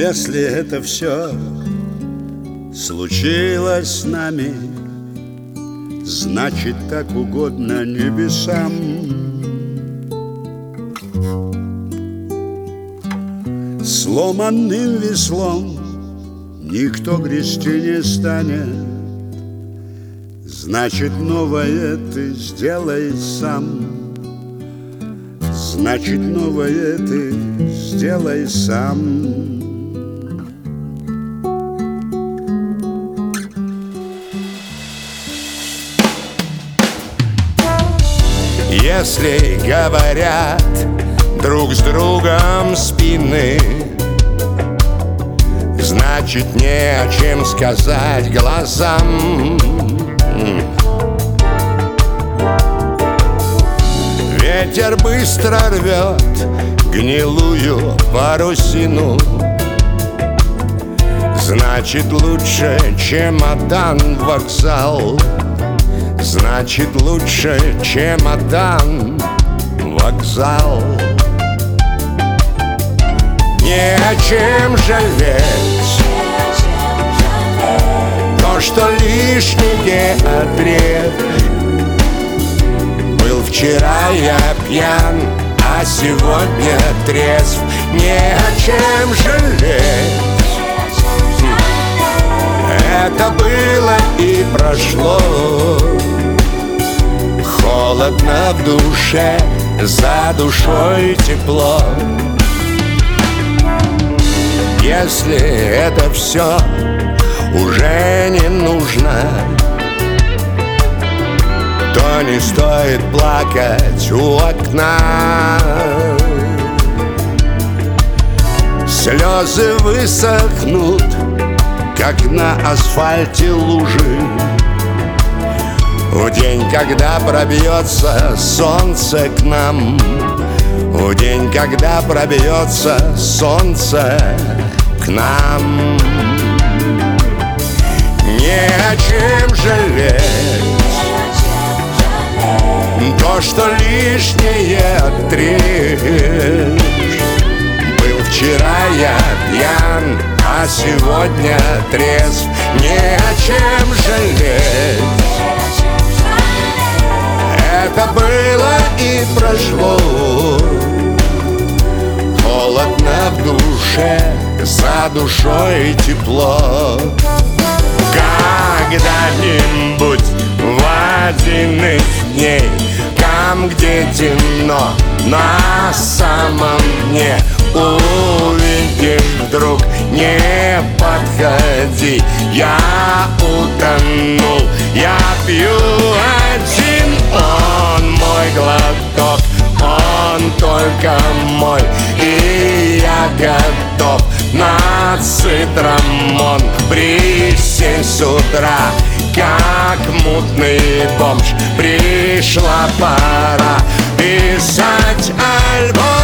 Если это все случилось с нами, значит, так угодно небесам. Сломанным веслом никто грести не станет, значит, новое ты сделай сам. Значит, новое ты сделай сам. Если говорят друг с другом спины, значит, не о чем сказать глазам. Ветер быстро рвет гнилую парусину, значит, лучше чемодан в вокзал. Значит, лучше чемодан в вокзал. Не о чем жалеть то, что лишнее отрежь. Был вчера я пьян, а сегодня трезв. Не о чем жалеть. Это было и прошло. Холодно в душе, за душой тепло. Если это все уже не нужно, то не стоит плакать у окна. Слезы высохнут, как на асфальте лужи, в день, когда пробьется солнце к нам. В день, когда пробьется солнце к нам. Не о чем жалеть то, что лишнее отрежь. Был вчера я пьян, а сегодня трезв. Не о чем жалеть. Это было и прошло. Холодно в душе, за душой тепло. Когда-нибудь в один из дней, там, где темно, на самом дне, увидишь вдруг, не подходи. Я утонул, я пью один. Он мой глоток, он только мой. И я готов на цитрамон присесть с утра, как мутный бомж. Пришла пора писать альбом.